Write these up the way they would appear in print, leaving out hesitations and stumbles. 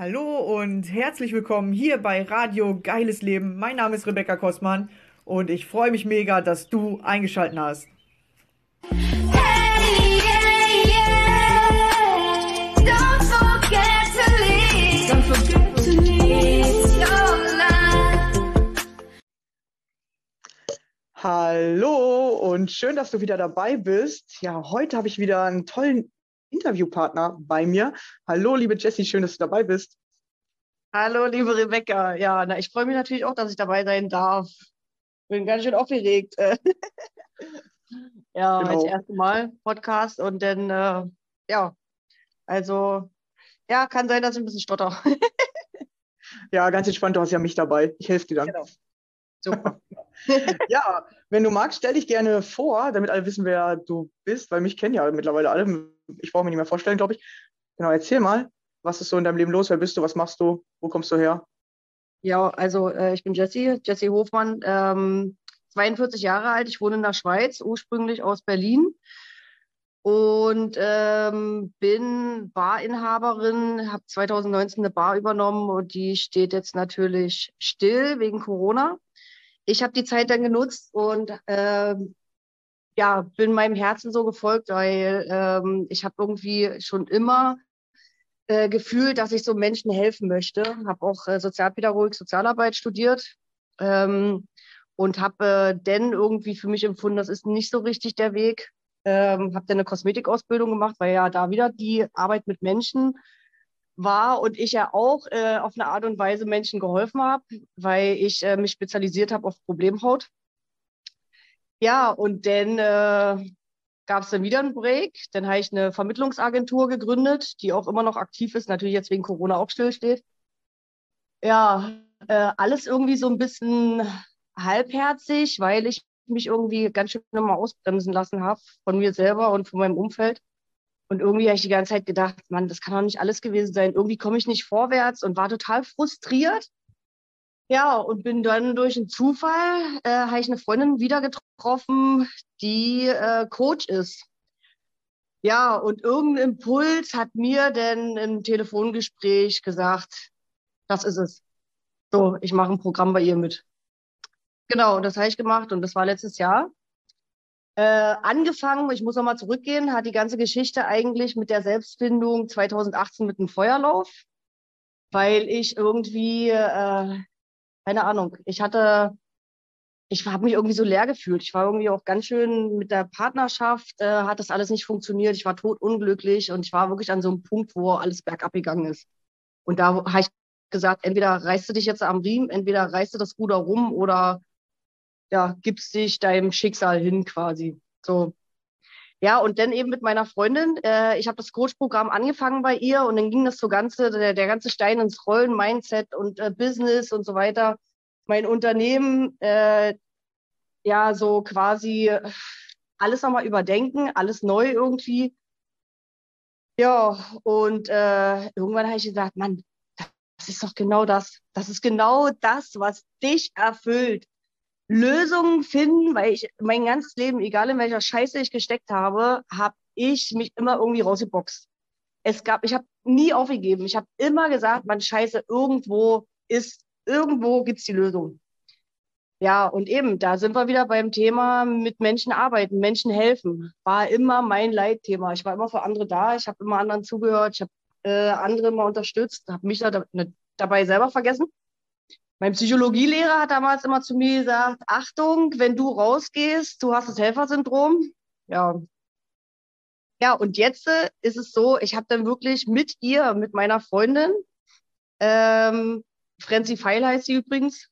Hallo und herzlich willkommen hier bei Radio Geiles Leben. Mein Name ist Rebecca Kossmann und ich freue mich mega, dass du eingeschaltet hast. Hey, yeah, yeah. Don't forget to leave. Don't forget to leave your life. Hallo und schön, dass du wieder dabei bist. Ja, heute habe ich wieder einen tollen Interviewpartner bei mir. Hallo, liebe Jessie, schön, dass du dabei bist. Hallo, liebe Rebecca. Ja, ich freue mich natürlich auch, dass ich dabei sein darf. Bin ganz schön aufgeregt. Ja, das Genau. erste Mal Podcast und dann, ja, also, ja, kann sein, dass ich ein bisschen stotter. Ja, ganz entspannt, du hast ja mich dabei. Ich helfe dir dann. Genau. Super. Ja, wenn du magst, stell dich gerne vor, damit alle wissen, wer du bist, weil mich kennen ja mittlerweile alle. Ich brauche mich nicht mehr vorstellen, glaube ich. Genau, erzähl mal, was ist so in deinem Leben los? Wer bist du? Was machst du? Wo kommst du her? Ja, also, ich bin Jessie Hofmann, 42 Jahre alt. Ich wohne in der Schweiz, ursprünglich aus Berlin. Und bin Barinhaberin, habe 2019 eine Bar übernommen und die steht jetzt natürlich still wegen Corona. Ich habe die Zeit dann genutzt und ja, bin meinem Herzen so gefolgt, weil ich habe irgendwie schon immer gefühlt, dass ich so Menschen helfen möchte. Habe auch Sozialpädagogik, Sozialarbeit studiert und habe dann irgendwie für mich empfunden, das ist nicht so richtig der Weg. Habe dann eine Kosmetikausbildung gemacht, weil ja da wieder die Arbeit mit Menschen war und ich ja auch auf eine Art und Weise Menschen geholfen habe, weil ich mich spezialisiert habe auf Problemhaut. Ja, und dann gab es dann wieder einen Break. Dann habe ich eine Vermittlungsagentur gegründet, die auch immer noch aktiv ist, natürlich jetzt wegen Corona auch stillsteht. Ja, alles irgendwie so ein bisschen halbherzig, weil ich mich irgendwie ganz schön mal ausbremsen lassen habe von mir selber und von meinem Umfeld. Und irgendwie habe ich die ganze Zeit gedacht, Mann, das kann doch nicht alles gewesen sein. Irgendwie komme ich nicht vorwärts und war total frustriert. Ja, und bin dann durch einen Zufall, habe ich eine Freundin wieder getroffen, die Coach ist. Ja, und irgendein Impuls hat mir dann im Telefongespräch gesagt, das ist es. So, ich mache ein Programm bei ihr mit. Genau, und das habe ich gemacht und das war letztes Jahr. Angefangen, ich muss nochmal zurückgehen, hat die ganze Geschichte eigentlich mit der Selbstfindung 2018 mit dem Feuerlauf, weil ich irgendwie, keine Ahnung, ich habe mich irgendwie so leer gefühlt. Ich war irgendwie auch ganz schön mit der Partnerschaft, hat das alles nicht funktioniert. Ich war totunglücklich und ich war wirklich an so einem Punkt, wo alles bergab gegangen ist. Und da habe ich gesagt, entweder reißt du dich jetzt am Riemen, entweder reißt du das Ruder rum oder ja, gibst dich deinem Schicksal hin quasi. So. Ja, und dann eben mit meiner Freundin. Ich habe das Coach-Programm angefangen bei ihr und dann ging das so der ganze Stein ins Rollen, Mindset und Business und so weiter. Mein Unternehmen, ja, so quasi alles nochmal überdenken, alles neu irgendwie. Ja, und irgendwann habe ich gesagt, Mann, das ist doch genau das. Das ist genau das, was dich erfüllt. Lösungen finden, weil ich mein ganzes Leben, egal in welcher Scheiße ich gesteckt habe ich mich immer irgendwie rausgeboxt. Ich habe nie aufgegeben. Ich habe immer gesagt, man Scheiße, irgendwo gibt's die Lösung. Ja, und eben, da sind wir wieder beim Thema mit Menschen arbeiten, Menschen helfen. War immer mein Leitthema. Ich war immer für andere da, ich habe immer anderen zugehört, ich habe andere immer unterstützt, habe mich dabei selber vergessen. Mein Psychologielehrer hat damals immer zu mir gesagt, Achtung, wenn du rausgehst, du hast das Helfersyndrom. Ja, ja, und jetzt ist es so, ich habe dann wirklich mit ihr, mit meiner Freundin, ähm, Frenzy Feil heißt sie übrigens,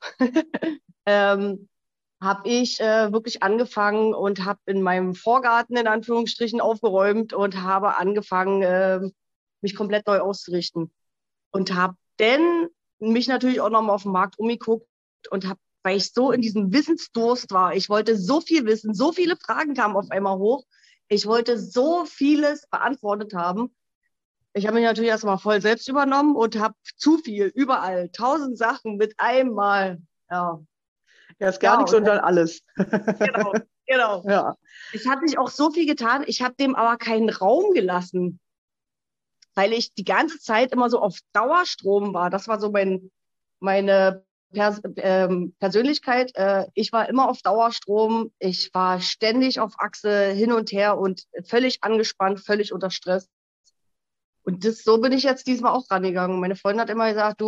ähm, habe ich wirklich angefangen und habe in meinem Vorgarten in Anführungsstrichen aufgeräumt und habe angefangen, mich komplett neu auszurichten. Und habe dann mich natürlich auch nochmal auf dem Markt umgeguckt und habe, weil ich so in diesem Wissensdurst war, ich wollte so viel wissen, so viele Fragen kamen auf einmal hoch, ich wollte so vieles beantwortet haben. Ich habe mich natürlich erstmal voll selbst übernommen und habe zu viel, überall, 1000 Sachen mit einmal. Ja, Erst gar ja, nichts und und dann alles. genau, genau. Ja. Es hat sich auch so viel getan, ich habe dem aber keinen Raum gelassen. weil ich die ganze Zeit immer so auf Dauerstrom war. Das war so meine Persönlichkeit. Ich war immer auf Dauerstrom. Ich war ständig auf Achse hin und her und völlig angespannt, völlig unter Stress. Und so bin ich jetzt diesmal auch rangegangen. Meine Freundin hat immer gesagt,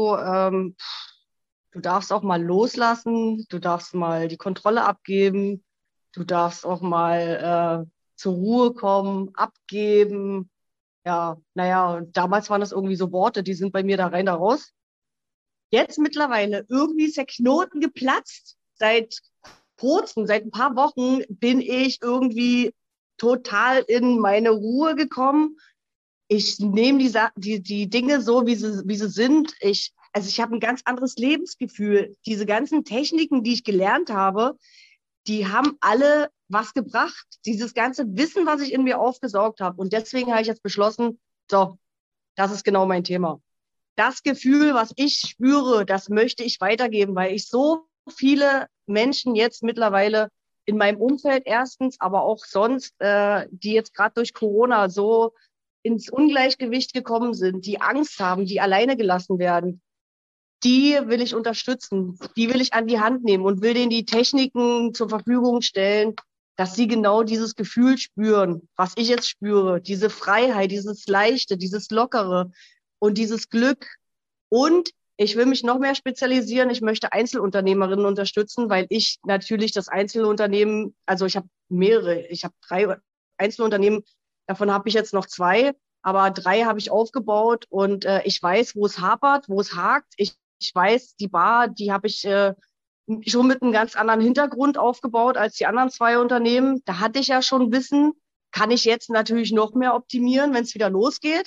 du darfst auch mal loslassen, du darfst mal die Kontrolle abgeben, du darfst auch mal zur Ruhe kommen, abgeben. Ja, naja, und damals waren das irgendwie so Worte, die sind bei mir da rein, da raus. Jetzt mittlerweile, irgendwie ist der Knoten geplatzt. Seit kurzem, seit ein paar Wochen bin ich irgendwie total in meine Ruhe gekommen. Ich nehme die Dinge so, wie sie sind. Also ich habe ein ganz anderes Lebensgefühl. Diese ganzen Techniken, die ich gelernt habe, die haben alle was gebracht. Dieses ganze Wissen, was ich in mir aufgesaugt habe. Und deswegen habe ich jetzt beschlossen, so, das ist genau mein Thema. Das Gefühl, was ich spüre, das möchte ich weitergeben, weil ich so viele Menschen jetzt mittlerweile in meinem Umfeld erstens, aber auch sonst, die jetzt gerade durch Corona so ins Ungleichgewicht gekommen sind, die Angst haben, die alleine gelassen werden, die will ich unterstützen, die will ich an die Hand nehmen und will denen die Techniken zur Verfügung stellen, dass sie genau dieses Gefühl spüren, was ich jetzt spüre, diese Freiheit, dieses Leichte, dieses Lockere und dieses Glück. Und ich will mich noch mehr spezialisieren. Ich möchte Einzelunternehmerinnen unterstützen, weil ich natürlich das Einzelunternehmen, also ich habe mehrere, ich habe 3 Einzelunternehmen, davon habe ich jetzt noch 2, aber 3 habe ich aufgebaut und ich weiß, wo es hapert, wo es hakt. Ich weiß, die Bar, die habe ich schon mit einem ganz anderen Hintergrund aufgebaut als die anderen 2 Unternehmen. Da hatte ich ja schon Wissen, kann ich jetzt natürlich noch mehr optimieren, wenn es wieder losgeht.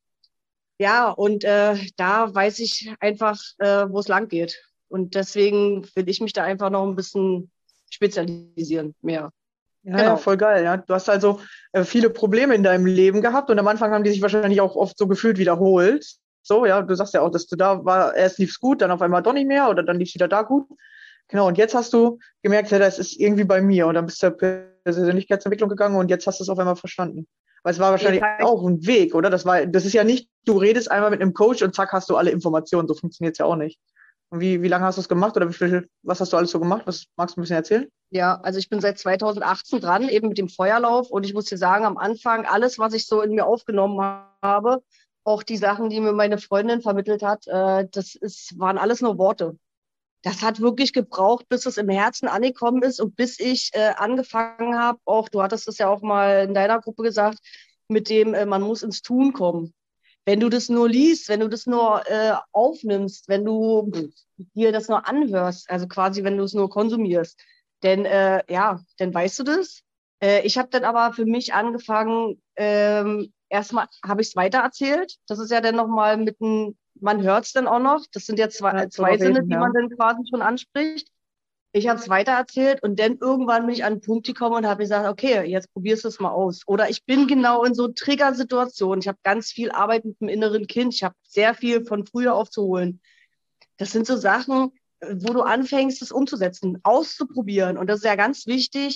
Ja, und da weiß ich einfach, wo es lang geht. Und deswegen will ich mich da einfach noch ein bisschen spezialisieren, mehr. Ja, Genau. ja, voll geil. Ja. Du hast also viele Probleme in deinem Leben gehabt und am Anfang haben die sich wahrscheinlich auch oft so gefühlt wiederholt. So, ja, du sagst ja auch, dass du da war, erst lief's gut, dann auf einmal doch nicht mehr oder dann lief's wieder da gut. Genau, und jetzt hast du gemerkt, ja, das ist irgendwie bei mir und dann bist du zur Persönlichkeitsentwicklung gegangen und jetzt hast du es auf einmal verstanden. Weil es war wahrscheinlich auch ein Weg, oder? Das ist ja nicht, du redest einmal mit einem Coach und zack, hast du alle Informationen. So funktioniert es ja auch nicht. Und wie lange hast du es gemacht oder was hast du alles so gemacht? Was magst du ein bisschen erzählen? Ja, also ich bin seit 2018 dran, eben mit dem Feuerlauf. Und ich muss dir sagen, am Anfang, alles, was ich so in mir aufgenommen habe, auch die Sachen, die mir meine Freundin vermittelt hat, waren alles nur Worte. Das hat wirklich gebraucht, bis es im Herzen angekommen ist und bis ich angefangen habe, auch, du hattest es ja auch mal in deiner Gruppe gesagt, mit dem, man muss ins Tun kommen. Wenn du das nur liest, wenn du das nur aufnimmst, wenn du dir das nur anhörst, also quasi, wenn du es nur konsumierst, dann weißt du das. Ich habe dann aber für mich angefangen, erstmal habe ich es weitererzählt. Das ist ja dann nochmal man hört es dann auch noch. Das sind ja zwei Sinne, die man dann quasi schon anspricht. Ich habe es weitererzählt und dann irgendwann bin ich an einen Punkt gekommen und habe gesagt, okay, jetzt probierst du es mal aus. Oder ich bin genau in so Triggersituationen. Ich habe ganz viel Arbeit mit dem inneren Kind. Ich habe sehr viel von früher aufzuholen. Das sind so Sachen, wo du anfängst, es umzusetzen, auszuprobieren. Und das ist ja ganz wichtig,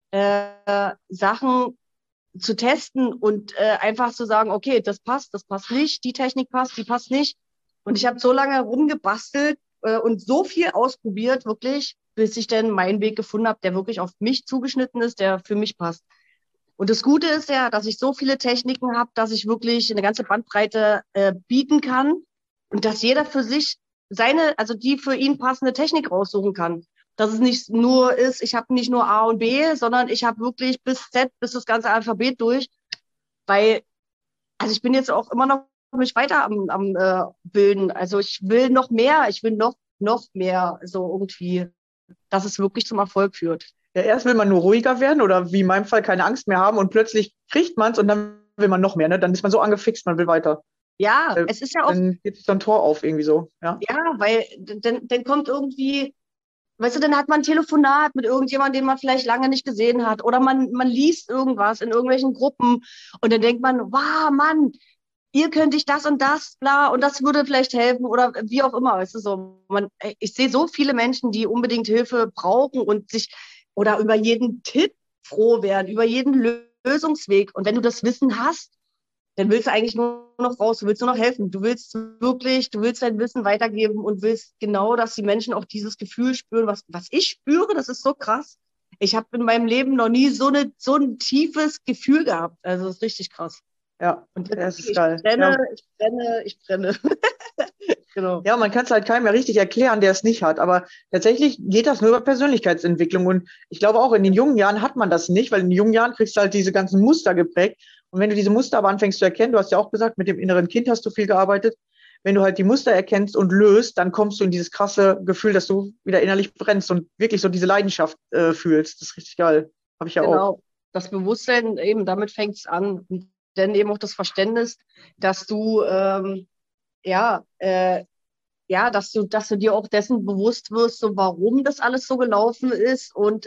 Sachen zu testen und einfach zu sagen, okay, das passt nicht, die Technik passt, die passt nicht. Und ich habe so lange rumgebastelt und so viel ausprobiert, wirklich, bis ich dann meinen Weg gefunden habe, der wirklich auf mich zugeschnitten ist, der für mich passt. Und das Gute ist ja, dass ich so viele Techniken habe, dass ich wirklich eine ganze Bandbreite bieten kann und dass jeder für sich die für ihn passende Technik raussuchen kann. Dass es nicht nur ist, ich habe nicht nur A und B, sondern ich habe wirklich bis Z, bis das ganze Alphabet durch. Weil, also ich bin jetzt auch immer noch mich weiter am Bilden. Also ich will noch mehr, ich will noch mehr so irgendwie, dass es wirklich zum Erfolg führt. Ja, erst will man nur ruhiger werden oder wie in meinem Fall keine Angst mehr haben und plötzlich kriegt man es und dann will man noch mehr. Ne? Dann ist man so angefixt, man will weiter. Ja, es ist ja auch. Dann geht es dann Tor auf irgendwie so. Ja, weil dann kommt irgendwie, weißt du, dann hat man ein Telefonat mit irgendjemandem, den man vielleicht lange nicht gesehen hat. Oder man liest irgendwas in irgendwelchen Gruppen und dann denkt man, wow, Mann, ihr könnt ich das und das, bla, und das würde vielleicht helfen oder wie auch immer. Weißt du, so, ich sehe so viele Menschen, die unbedingt Hilfe brauchen und sich oder über jeden Tipp froh werden, über jeden Lösungsweg. Und wenn du das Wissen hast, dann willst du eigentlich nur noch raus, du willst nur noch helfen. Du willst dein Wissen weitergeben und willst genau, dass die Menschen auch dieses Gefühl spüren, was ich spüre, das ist so krass. Ich habe in meinem Leben noch nie so ein tiefes Gefühl gehabt. Also das ist richtig krass. Ja, Und das ist ich geil. brenne, Ja. ich brenne. Genau. Ja, man kann es halt keinem mehr richtig erklären, der es nicht hat. Aber tatsächlich geht das nur über Persönlichkeitsentwicklung. Und ich glaube auch in den jungen Jahren hat man das nicht, weil in den jungen Jahren kriegst du halt diese ganzen Muster geprägt. Und wenn du diese Muster aber anfängst zu erkennen, du hast ja auch gesagt, mit dem inneren Kind hast du viel gearbeitet. Wenn du halt die Muster erkennst und löst, dann kommst du in dieses krasse Gefühl, dass du wieder innerlich brennst und wirklich so diese Leidenschaft fühlst. Das ist richtig geil. Habe ich ja auch. Genau. Das Bewusstsein, eben damit fängt es an. Und dann eben auch das Verständnis, dass du dass du dir auch dessen bewusst wirst, so warum das alles so gelaufen ist. Und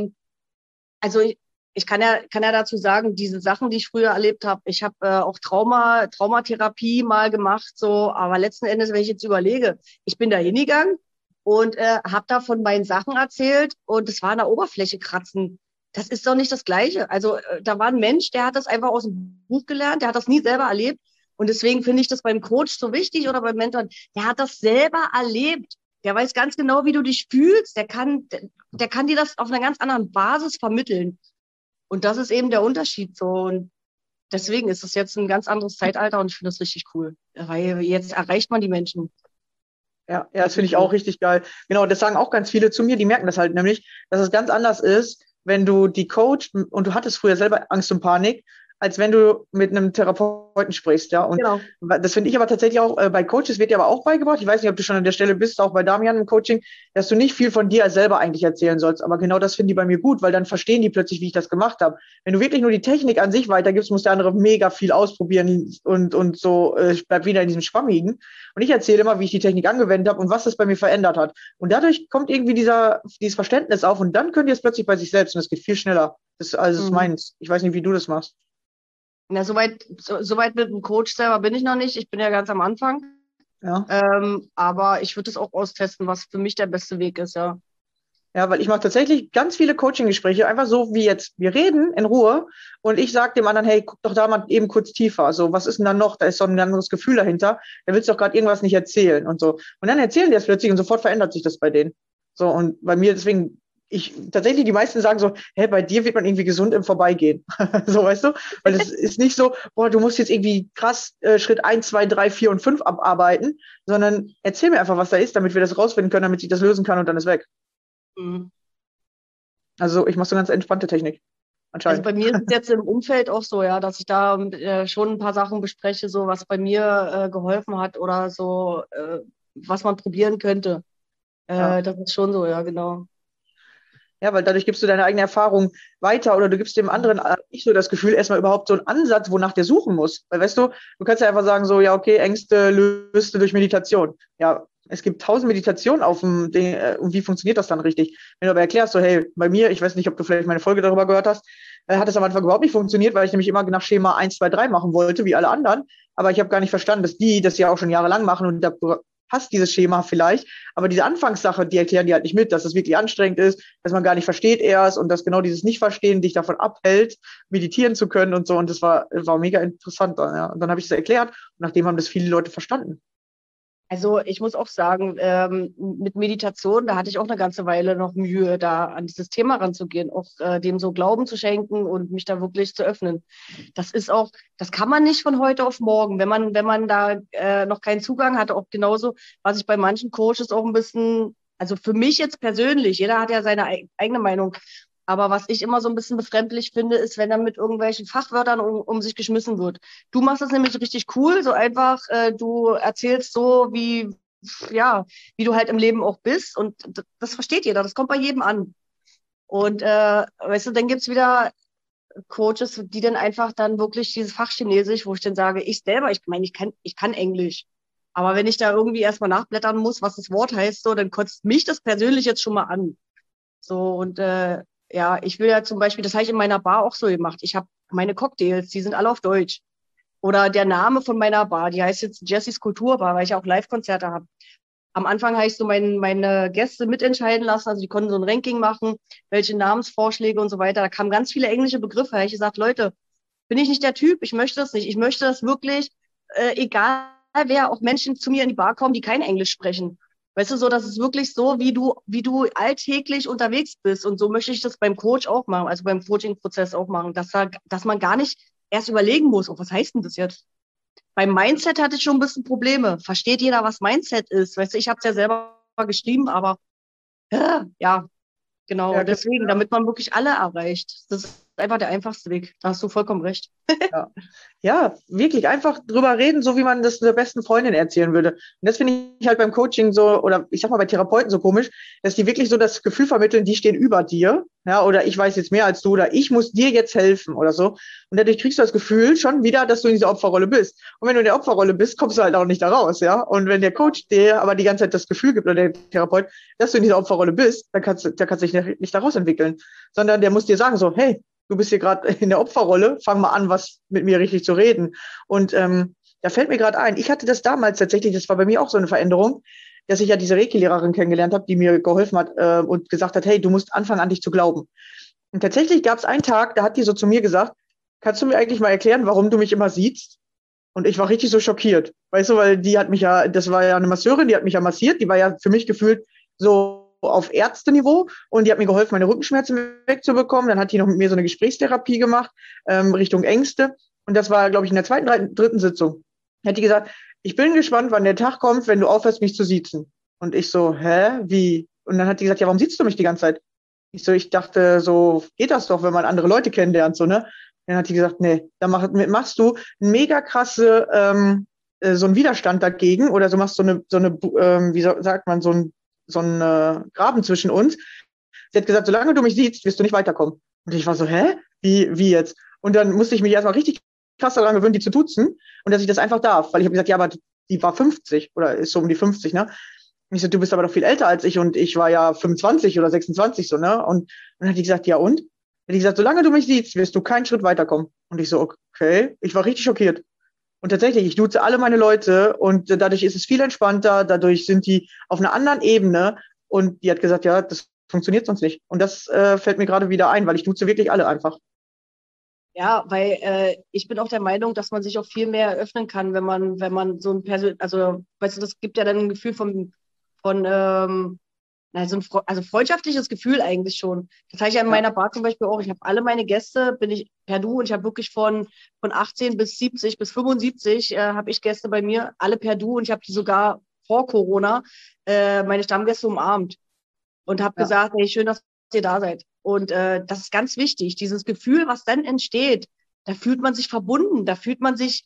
also ich kann ja dazu sagen, diese Sachen, die ich früher erlebt habe, ich habe auch Traumatherapie mal gemacht, so, aber letzten Endes, wenn ich jetzt überlege, ich bin da hingegangen und habe da von meinen Sachen erzählt und es war an der Oberfläche kratzen. Das ist doch nicht das Gleiche. Also da war ein Mensch, der hat das einfach aus dem Buch gelernt, der hat das nie selber erlebt. Und deswegen finde ich das beim Coach so wichtig oder beim Mentor, der hat das selber erlebt. Der weiß ganz genau, wie du dich fühlst. Der kann dir das auf einer ganz anderen Basis vermitteln. Und das ist eben der Unterschied so. Und deswegen ist es jetzt ein ganz anderes Zeitalter und ich finde das richtig cool. Weil jetzt erreicht man die Menschen. Ja, das finde ich auch richtig geil. Genau, das sagen auch ganz viele zu mir, die merken das halt nämlich, dass es ganz anders ist, wenn du die coachst und du hattest früher selber Angst und Panik, als wenn du mit einem Therapeuten sprichst, ja. Und Genau. das finde ich aber tatsächlich auch, bei Coaches wird dir aber auch beigebracht, ich weiß nicht, ob du schon an der Stelle bist, auch bei Damian im Coaching, dass du nicht viel von dir selber eigentlich erzählen sollst. Aber genau das finden die bei mir gut, weil dann verstehen die plötzlich, wie ich das gemacht habe. Wenn du wirklich nur die Technik an sich weitergibst, muss der andere mega viel ausprobieren und so bleibt wieder in diesem Schwammigen. Und ich erzähle immer, wie ich die Technik angewendet habe und was das bei mir verändert hat. Und dadurch kommt irgendwie dieses Verständnis auf und dann könnt ihr es plötzlich bei sich selbst und es geht viel schneller. Das ist meins. Ich weiß nicht, wie du das machst. Na, so weit mit dem Coach selber bin ich noch nicht. Ich bin ja ganz am Anfang. Ja. Aber ich würde es auch austesten, was für mich der beste Weg ist, ja. Ja, weil ich mache tatsächlich ganz viele Coaching-Gespräche, einfach so wie jetzt. Wir reden in Ruhe und ich sage dem anderen, hey, guck doch da mal eben kurz tiefer. Also, was ist denn dann noch? Da ist so ein anderes Gefühl dahinter. Da willst du doch gerade irgendwas nicht erzählen und so. Und dann erzählen die es plötzlich und sofort verändert sich das bei denen. So, und bei mir deswegen, tatsächlich die meisten sagen so, hey, bei dir wird man irgendwie gesund im Vorbeigehen. So, weißt du? Weil es ist nicht so, boah, du musst jetzt irgendwie krass Schritt 1, 2, 3, 4 und 5 abarbeiten, sondern erzähl mir einfach, was da ist, damit wir das rausfinden können, damit ich das lösen kann und dann ist weg. Mhm. Also ich mache so ganz entspannte Technik. Also Anscheinend. bei mir ist es jetzt im Umfeld auch so, ja, dass ich da schon ein paar Sachen bespreche, so was bei mir geholfen hat oder so, was man probieren könnte. Ja. Das ist schon so, ja, genau. Ja, weil dadurch gibst du deine eigene Erfahrung weiter oder du gibst dem anderen nicht so das Gefühl, erstmal überhaupt so einen Ansatz, wonach der suchen muss. Weil weißt du kannst ja einfach sagen so, ja, okay, Ängste löst du durch Meditation. Ja, es gibt 1000 Meditationen auf dem Ding, und wie funktioniert das dann richtig? Wenn du aber erklärst so, hey, bei mir, ich weiß nicht, ob du vielleicht meine Folge darüber gehört hast, hat es am Anfang überhaupt nicht funktioniert, weil ich nämlich immer nach Schema 1, 2, 3 machen wollte, wie alle anderen. Aber ich habe gar nicht verstanden, dass die das ja auch schon jahrelang machen und da passt dieses Schema vielleicht, aber diese Anfangssache, die erklären die halt nicht mit, dass es wirklich anstrengend ist, dass man gar nicht versteht erst und dass genau dieses Nicht-Verstehen dich davon abhält, meditieren zu können und so. Und das war mega interessant dann, ja. Und dann habe ich es erklärt und nachdem haben das viele Leute verstanden. Also ich muss auch sagen, mit Meditation, da hatte ich auch eine ganze Weile noch Mühe, da an dieses Thema ranzugehen, auch dem so Glauben zu schenken und mich da wirklich zu öffnen. Das kann man nicht von heute auf morgen, wenn man da noch keinen Zugang hatte, auch genauso, was ich bei manchen Coaches auch ein bisschen, also für mich jetzt persönlich, jeder hat ja seine eigene Meinung, aber was ich immer so ein bisschen befremdlich finde, ist, wenn dann mit irgendwelchen Fachwörtern um sich geschmissen wird. Du machst das nämlich richtig cool, so einfach, du erzählst so, wie du halt im Leben auch bist und das versteht jeder, das kommt bei jedem an. Und weißt du, dann gibt's wieder Coaches, die dann einfach dann wirklich dieses Fach Chinesisch, wo ich dann sage, ich selber, ich meine, ich kann Englisch. Aber wenn ich da irgendwie erstmal nachblättern muss, was das Wort heißt, so, dann kotzt mich das persönlich jetzt schon mal an. So, und ja, ich will ja zum Beispiel, das habe ich in meiner Bar auch so gemacht. Ich habe meine Cocktails, die sind alle auf Deutsch. Oder der Name von meiner Bar, die heißt jetzt Jessys Kulturbar, weil ich auch Live-Konzerte habe. Am Anfang habe ich so meine Gäste mitentscheiden lassen, also die konnten so ein Ranking machen, welche Namensvorschläge und so weiter. Da kamen ganz viele englische Begriffe. Da habe ich gesagt, Leute, bin ich nicht der Typ, ich möchte das nicht. Ich möchte das wirklich, egal wer, auch Menschen zu mir in die Bar kommen, die kein Englisch sprechen. Weißt du, so, das ist wirklich so, wie du alltäglich unterwegs bist. Und so möchte ich das beim Coach auch machen, also beim Coaching-Prozess auch machen, dass man gar nicht erst überlegen muss, oh, was heißt denn das jetzt? Beim Mindset hatte ich schon ein bisschen Probleme. Versteht jeder, was Mindset ist? Weißt du, ich habe es ja selber geschrieben, aber ja, genau. Ja, Deswegen, damit man wirklich alle erreicht. Das ist einfach der einfachste Weg. Da hast du vollkommen recht. ja. Ja, wirklich einfach drüber reden, so wie man das der besten Freundin erzählen würde. Und das finde ich halt beim Coaching so, oder ich sag mal bei Therapeuten so komisch, dass die wirklich so das Gefühl vermitteln, die stehen über dir, ja, oder ich weiß jetzt mehr als du, oder ich muss dir jetzt helfen oder so. Und dadurch kriegst du das Gefühl schon wieder, dass du in dieser Opferrolle bist. Und wenn du in der Opferrolle bist, kommst du halt auch nicht da raus, ja. Und wenn der Coach dir aber die ganze Zeit das Gefühl gibt, oder der Therapeut, dass du in dieser Opferrolle bist, dann kannst du dich nicht daraus entwickeln, sondern der muss dir sagen so, hey, du bist hier gerade in der Opferrolle, fang mal an, was mit mir richtig zu reden. Und da fällt mir gerade ein, ich hatte das damals tatsächlich, das war bei mir auch so eine Veränderung, dass ich ja diese Reiki-Lehrerin kennengelernt habe, die mir geholfen hat und gesagt hat, hey, du musst anfangen an dich zu glauben. Und tatsächlich gab es einen Tag, da hat die so zu mir gesagt, kannst du mir eigentlich mal erklären, warum du mich immer siehst? Und ich war richtig so schockiert, weißt du, weil die hat mich ja, das war ja eine Masseurin, die hat mich ja massiert, die war ja für mich gefühlt so auf Ärzteniveau und die hat mir geholfen, meine Rückenschmerzen wegzubekommen. Dann hat die noch mit mir so eine Gesprächstherapie gemacht, Richtung Ängste. Und das war, glaube ich, in der zweiten, dritten Sitzung. Hat die gesagt, ich bin gespannt, wann der Tag kommt, wenn du aufhörst, mich zu siezen. Und ich so, hä, wie? Und dann hat die gesagt, ja, warum siehst du mich die ganze Zeit? Ich dachte, so geht das doch, wenn man andere Leute kennenlernt, so, ne? Dann hat die gesagt, nee, da machst du mega krasse, so einen Widerstand dagegen oder so machst so eine wie sagt man, so ein Graben zwischen uns. Sie hat gesagt, solange du mich siehst, wirst du nicht weiterkommen. Und ich war so, hä? Wie jetzt? Und dann musste ich mich erstmal richtig krass daran gewöhnen, die zu duzen und dass ich das einfach darf. Weil ich habe gesagt, ja, aber die war 50 oder ist so um die 50, ne? Und ich so, du bist aber doch viel älter als ich und ich war ja 25 oder 26 so, ne? Und dann hat die gesagt, ja und? Hat die gesagt, solange du mich siehst, wirst du keinen Schritt weiterkommen. Und ich so, okay. Ich war richtig schockiert. Und tatsächlich, ich duze alle meine Leute und dadurch ist es viel entspannter, dadurch sind die auf einer anderen Ebene und die hat gesagt, ja, das funktioniert sonst nicht. Und das fällt mir gerade wieder ein, weil ich duze wirklich alle einfach. Ja, weil ich bin auch der Meinung, dass man sich auch viel mehr eröffnen kann, wenn man so ein also weißt du, das gibt ja dann ein Gefühl also freundschaftliches Gefühl eigentlich schon. Das habe ich ja in meiner Bar zum Beispiel auch. Ich habe alle meine Gäste, bin ich per Du und ich habe wirklich von 18 bis 70 bis 75 habe ich Gäste bei mir, alle per Du und ich habe die sogar vor Corona meine Stammgäste umarmt und habe gesagt, hey, schön, dass ihr da seid. Und das ist ganz wichtig, dieses Gefühl, was dann entsteht, da fühlt man sich verbunden, da fühlt man sich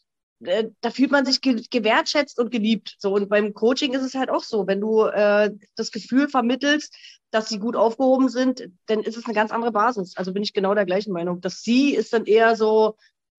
gewertschätzt und geliebt. So, und beim Coaching ist es halt auch so, wenn du das Gefühl vermittelst, dass sie gut aufgehoben sind, dann ist es eine ganz andere Basis. Also bin ich genau der gleichen Meinung. Das Sie ist dann eher so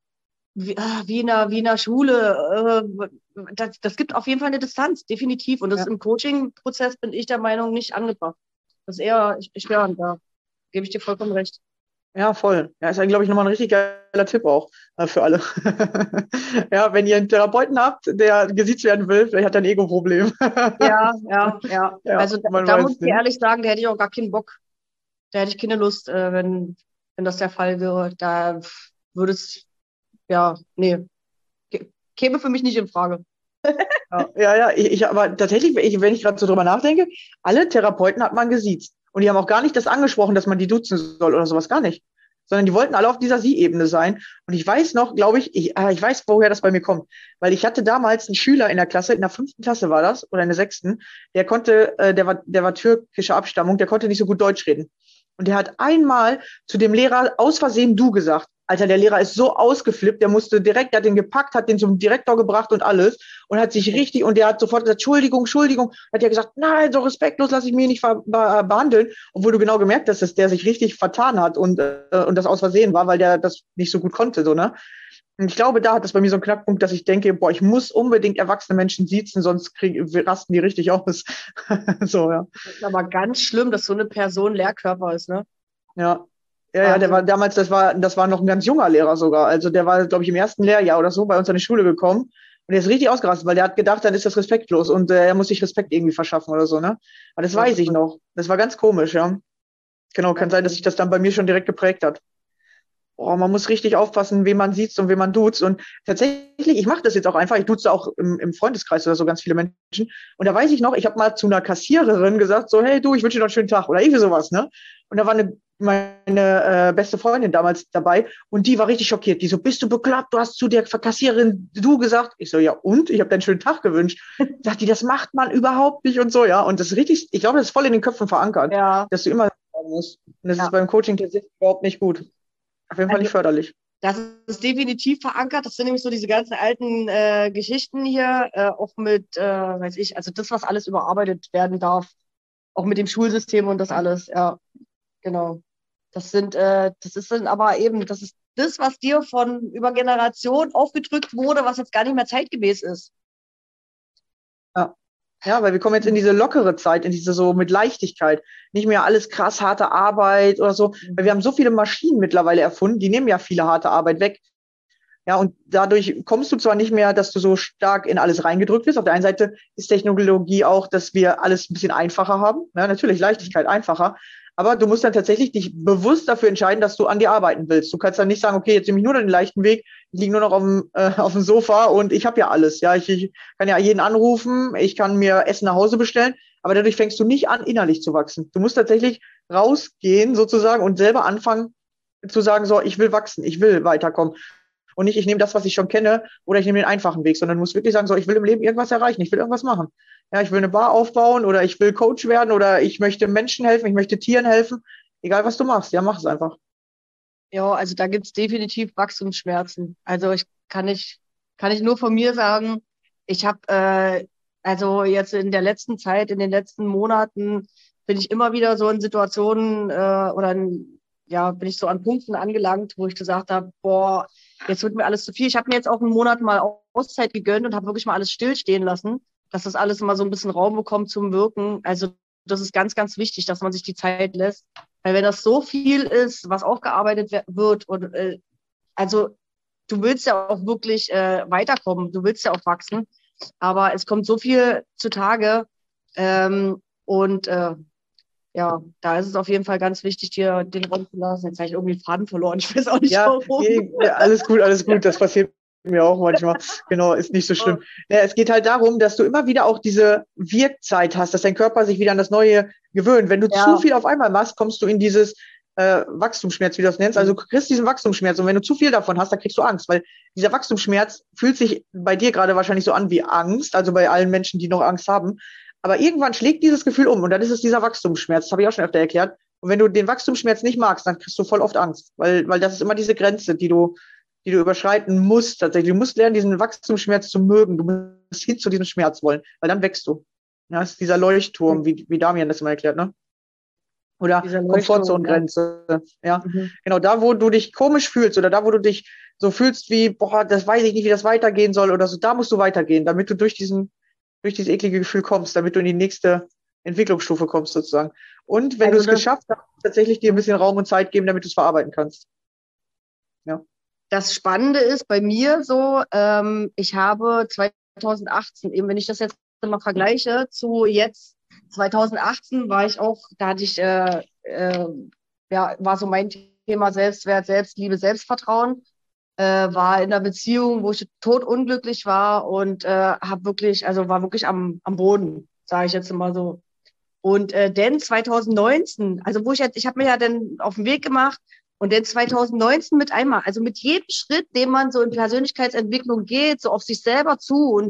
wie in einer Schule. Das gibt auf jeden Fall eine Distanz, definitiv. Und das im Coaching-Prozess bin ich der Meinung nicht angebracht. Das ist eher störend, da gebe ich dir vollkommen recht. Ja, voll. Ja, ist eigentlich, glaube ich, nochmal ein richtig geiler Tipp auch für alle. Ja, wenn ihr einen Therapeuten habt, der gesiezt werden will, vielleicht hat er ein Ego-Problem. Ja. Ja, Also man da weiß muss ich dir nicht. ehrlich sagen, da hätte ich auch gar keinen Bock. Da hätte ich keine Lust, wenn das der Fall wäre. Da würde es, nee, käme für mich nicht in Frage. Ja, aber tatsächlich, wenn ich gerade so drüber nachdenke, alle Therapeuten hat man gesiezt. Und die haben auch gar nicht das angesprochen, dass man die duzen soll oder sowas, gar nicht. Sondern die wollten alle auf dieser Sie-Ebene sein. Und ich weiß noch, glaube ich weiß, woher das bei mir kommt. Weil ich hatte damals einen Schüler in der Klasse, in der 5. Klasse war das, oder in der 6., der war türkischer Abstammung, der konnte nicht so gut Deutsch reden. Und der hat einmal zu dem Lehrer aus Versehen du gesagt. Alter, der Lehrer ist so ausgeflippt, der hat den gepackt, hat den zum Direktor gebracht und alles und hat sich und der hat sofort gesagt, Entschuldigung, hat ja gesagt, nein, so respektlos lasse ich mich nicht behandeln, obwohl du genau gemerkt hast, dass der sich richtig vertan hat und das aus Versehen war, weil der das nicht so gut konnte, so, ne? Und ich glaube, da hat das bei mir so einen Knackpunkt, dass ich denke, boah, ich muss unbedingt erwachsene Menschen siezen, sonst rasten die richtig aus. So, ja. Das ist aber ganz schlimm, dass so eine Person Lehrkörper ist, ne? Ja, der war damals, das war noch ein ganz junger Lehrer sogar. Also der war, glaube ich, im 1. Lehrjahr oder so bei uns an die Schule gekommen. Und der ist richtig ausgerastet, weil der hat gedacht, dann ist das respektlos und er muss sich Respekt irgendwie verschaffen oder so, ne? Aber das weiß ich noch. Das war ganz komisch, ja. Genau, kann sein, dass sich das dann bei mir schon direkt geprägt hat. man muss richtig aufpassen, wen man sieht und wen man duzt. Und tatsächlich, ich mache das jetzt auch einfach. Ich duze auch im Freundeskreis oder so ganz viele Menschen. Und da weiß ich noch, ich habe mal zu einer Kassiererin gesagt, so, hey du, ich wünsche dir noch einen schönen Tag oder irgendwie sowas, ne? Und da war meine beste Freundin damals dabei und die war richtig schockiert. Die so, bist du bekloppt? Du hast zu der Kassiererin du gesagt. Ich so, ja und? Ich habe dir einen schönen Tag gewünscht. Sagt die, das macht man überhaupt nicht und so, ja. Und das ist richtig, ich glaube, das ist voll in den Köpfen verankert, Ja, dass du immer sagen musst. Und das ja. ist beim Coaching tatsächlich überhaupt nicht gut. Auf jeden Fall nicht Also förderlich. das ist definitiv verankert. Das sind nämlich so diese ganzen alten Geschichten hier, auch mit, weiß ich, also das, was alles überarbeitet werden darf, auch mit dem Schulsystem und das alles. Ja, genau. Das ist dann aber eben, das ist das, was dir von über Generationen aufgedrückt wurde, was jetzt gar nicht mehr zeitgemäß ist. Ja. Ja, weil wir kommen jetzt in diese lockere Zeit, in diese so mit Leichtigkeit. Nicht mehr alles krass harte Arbeit oder so. Weil wir haben so viele Maschinen mittlerweile erfunden, die nehmen ja viele harte Arbeit weg. Ja, und dadurch kommst du zwar nicht mehr, dass du so stark in alles reingedrückt wirst. Auf der einen Seite ist Technologie auch, dass wir alles ein bisschen einfacher haben. Ja, natürlich Leichtigkeit einfacher. Aber du musst dann tatsächlich dich bewusst dafür entscheiden, dass du an dir arbeiten willst. Du kannst dann nicht sagen, okay, jetzt nehme ich nur den leichten Weg, ich liege nur noch auf dem Sofa und ich habe ja alles. Ja, ich kann ja jeden anrufen, ich kann mir Essen nach Hause bestellen, aber dadurch fängst du nicht an, innerlich zu wachsen. Du musst tatsächlich rausgehen sozusagen und selber anfangen zu sagen, so, ich will wachsen, ich will weiterkommen. Und nicht, ich nehme das, was ich schon kenne, oder ich nehme den einfachen Weg, sondern muss wirklich sagen, so, ich will im Leben irgendwas erreichen, ich will irgendwas machen. Ja, ich will eine Bar aufbauen oder ich will Coach werden oder ich möchte Menschen helfen, ich möchte Tieren helfen. Egal, was du machst, ja, mach es einfach. Ja, also da gibt es definitiv Wachstumsschmerzen. Also kann ich nur von mir sagen, ich habe also jetzt in der letzten Zeit, in den letzten Monaten bin ich immer wieder so in Situationen ja, bin ich so an Punkten angelangt, wo ich gesagt habe, boah, jetzt wird mir alles zu viel. Ich habe mir jetzt auch einen Monat mal Auszeit gegönnt und habe wirklich mal alles stillstehen lassen, dass das alles mal so ein bisschen Raum bekommt zum Wirken. Also das ist ganz, ganz wichtig, dass man sich die Zeit lässt. Weil wenn das so viel ist, was aufgearbeitet wird und also du willst ja auch wirklich weiterkommen, du willst ja auch wachsen, aber es kommt so viel zutage und ja, da ist es auf jeden Fall ganz wichtig, dir den Raum zu lassen. Jetzt habe ich irgendwie den Faden verloren, ich weiß auch nicht Ja, warum. nee, alles gut, alles gut. Das passiert mir auch manchmal. Genau, ist nicht so schlimm. Ja, es geht halt darum, dass du immer wieder auch diese Wirkzeit hast, dass dein Körper sich wieder an das Neue gewöhnt. Wenn du Ja. zu viel auf einmal machst, kommst du in dieses Wachstumsschmerz, wie du das nennst. Also du kriegst diesen Wachstumsschmerz und wenn du zu viel davon hast, dann kriegst du Angst, weil dieser Wachstumsschmerz fühlt sich bei dir gerade wahrscheinlich so an wie Angst, also bei allen Menschen, die noch Angst haben. Aber irgendwann schlägt dieses Gefühl um und dann ist es dieser Wachstumsschmerz. Das habe ich auch schon öfter erklärt. Und wenn du den Wachstumsschmerz nicht magst, dann kriegst du voll oft Angst, weil das ist immer diese Grenze, die du überschreiten musst tatsächlich. Du musst lernen, diesen Wachstumsschmerz zu mögen. Du musst hin zu diesem Schmerz wollen, weil dann wächst du. Ja, das ist dieser Leuchtturm, wie Damian das immer erklärt, ne? Oder Dieser Leuchtturm, Komfortzone-Grenze. Ja. Genau, da, wo du dich komisch fühlst oder da, wo du dich so fühlst wie, boah, das weiß ich nicht, wie das weitergehen soll oder so, da musst du weitergehen, damit du durch dieses eklige Gefühl kommst, damit du in die nächste Entwicklungsstufe kommst sozusagen. Und wenn Also du es geschafft hast, tatsächlich dir ein bisschen Raum und Zeit geben, damit du es verarbeiten kannst. Ja. Das Spannende ist bei mir so, ich habe 2018, eben wenn ich das jetzt mal vergleiche zu jetzt, 2018 war ich auch, da hatte ich, ja, war so mein Thema Selbstwert, Selbstliebe, Selbstvertrauen. War in einer Beziehung, wo ich totunglücklich war und habe wirklich, also war wirklich am Boden, sage ich jetzt mal so. Und dann 2019, also ich habe mir ja dann auf den Weg gemacht und dann 2019 mit einmal, also mit jedem Schritt, den man so in Persönlichkeitsentwicklung geht, so auf sich selber zu und